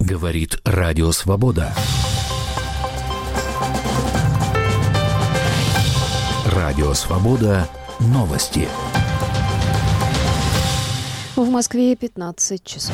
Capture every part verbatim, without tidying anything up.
Говорит Радио Свобода. Радио Свобода. Новости. В Москве пятнадцать часов.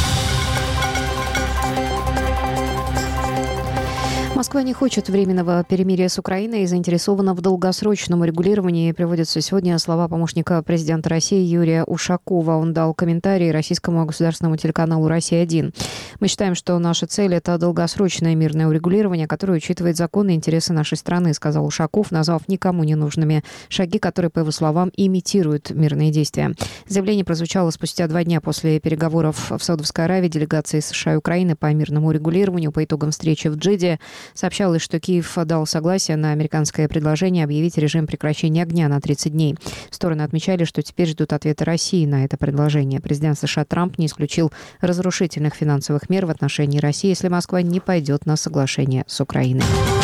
Москва не хочет временного перемирия с Украиной и заинтересована в долгосрочном урегулировании, приводятся сегодня слова помощника президента России Юрия Ушакова. Он дал комментарий российскому государственному телеканалу «Россия-один». «Мы считаем, что наша цель – это долгосрочное мирное урегулирование, которое учитывает законы и интересы нашей страны», сказал Ушаков, назвав никому не нужными шаги, которые, по его словам, имитируют мирные действия. Заявление прозвучало спустя два дня после переговоров в Саудовской Аравии делегации США и Украины по мирному урегулированию по итогам встречи в Джидде. Сообщалось, что Киев дал согласие на американское предложение объявить режим прекращения огня на тридцать дней. Стороны отмечали, что теперь ждут ответа России на это предложение. Президент США Трамп не исключил разрушительных финансовых мер в отношении России, если Москва не пойдет на соглашение с Украиной.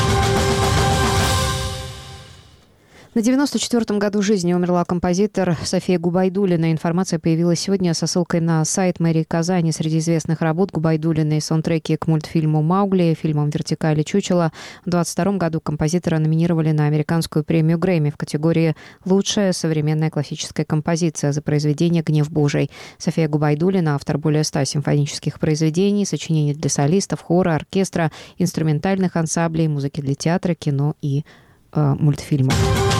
На девяносто четвёртом году жизни умерла композитор София Губайдуллина. Информация появилась сегодня со ссылкой на сайт мэрии Казани. Среди известных работ Губайдуллиной саундтреки к мультфильму «Маугли», фильмам «Вертикаль» и «Чучело». В двадцать втором году композитора номинировали на американскую премию Грэмми в категории «Лучшая современная классическая композиция» за произведение «Гнев Божий». София Губайдуллина – автор более ста симфонических произведений, сочинений для солистов, хора, оркестра, инструментальных ансамблей, музыки для театра, кино и э, мультфильмов.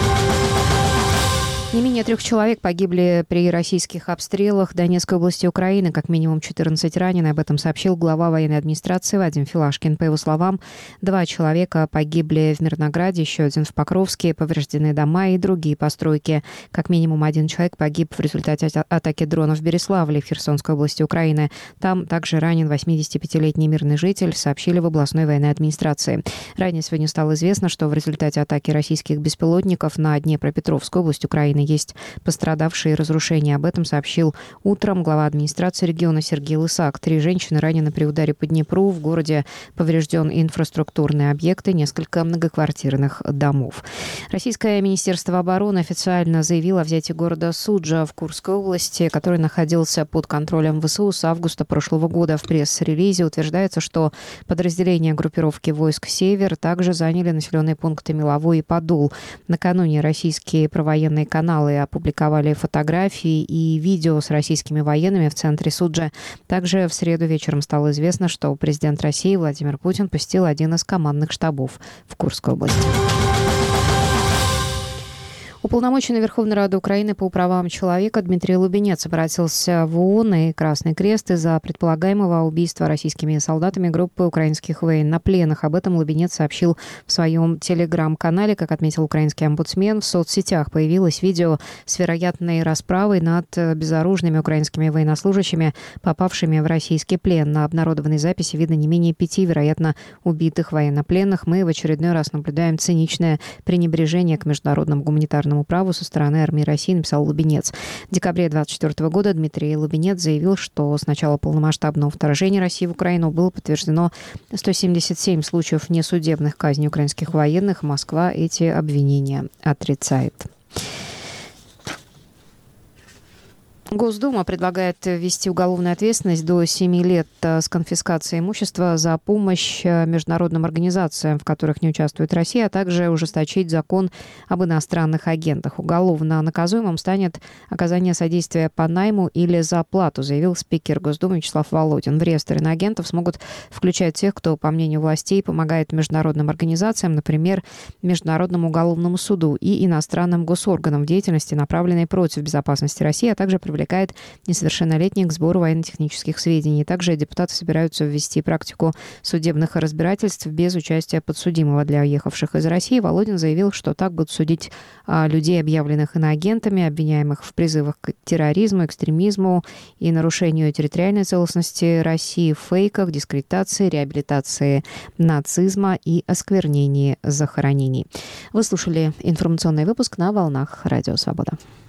Не менее трех человек погибли при российских обстрелах Донецкой области Украины, как минимум четырнадцать ранены. Об этом сообщил глава военной администрации Вадим Филашкин. По его словам, два человека погибли в Мирнограде, еще один в Покровске, повреждены дома и другие постройки. Как минимум один человек погиб в результате атаки дронов в Береславле в Херсонской области Украины. Там также ранен восьмидесятипятилетний мирный житель, сообщили в областной военной администрации. Ранее сегодня стало известно, что в результате атаки российских беспилотников на Днепропетровскую область Украины есть пострадавшие и разрушения. Об этом сообщил утром глава администрации региона Сергей Лысак. Три женщины ранены при ударе по Днепру. В городе поврежден инфраструктурные объекты, несколько многоквартирных домов. Российское министерство обороны официально заявило о взятии города Суджа в Курской области, который находился под контролем ВСУ с августа прошлого года. В пресс-релизе утверждается, что подразделения группировки войск «Север» также заняли населенные пункты Меловой и Подол. Накануне российские провоенные каналы опубликовали фотографии и видео с российскими военными в центре Суджа. Также в среду вечером стало известно, что президент России Владимир Путин посетил один из командных штабов в Курской области. Уполномоченный Верховной Рады Украины по правам человека Дмитрий Лубенец обратился в ООН и Красный Крест из-за предполагаемого убийства российскими солдатами группы украинских военнопленных. Об этом Лубенец сообщил в своем телеграм-канале. Как отметил украинский омбудсмен, в соцсетях появилось видео с вероятной расправой над безоружными украинскими военнослужащими, попавшими в российский плен. На обнародованной записи видно не менее пяти, вероятно, убитых военнопленных. Мы в очередной раз наблюдаем циничное пренебрежение к международному гуманитарному праву со стороны армии России, написал Лубенец. В декабре две тысячи двадцать четвёртого года Дмитрий Лубенец заявил, что с начала полномасштабного вторжения России в Украину было подтверждено сто семьдесят семь случаев несудебных казней украинских военных. Москва эти обвинения отрицает. Госдума предлагает ввести уголовную ответственность до семи лет с конфискацией имущества за помощь международным организациям, в которых не участвует Россия, а также ужесточить закон об иностранных агентах. Уголовно наказуемым станет оказание содействия по найму или за оплату, заявил спикер Госдумы Вячеслав Володин. В реестр иноагентов смогут включать тех, кто, по мнению властей, помогает международным организациям, например, Международному уголовному суду и иностранным госорганам в деятельности, направленной против безопасности России, а также привлекает несовершеннолетних к сбору военно-технических сведений. Также депутаты собираются ввести практику судебных разбирательств без участия подсудимого для уехавших из России. Володин заявил, что так будут судить а, людей, объявленных иноагентами, обвиняемых в призывах к терроризму, экстремизму и нарушению территориальной целостности России, фейках, дискредитации, реабилитации нацизма и осквернении захоронений. Вы слушали информационный выпуск на волнах Радио Свобода.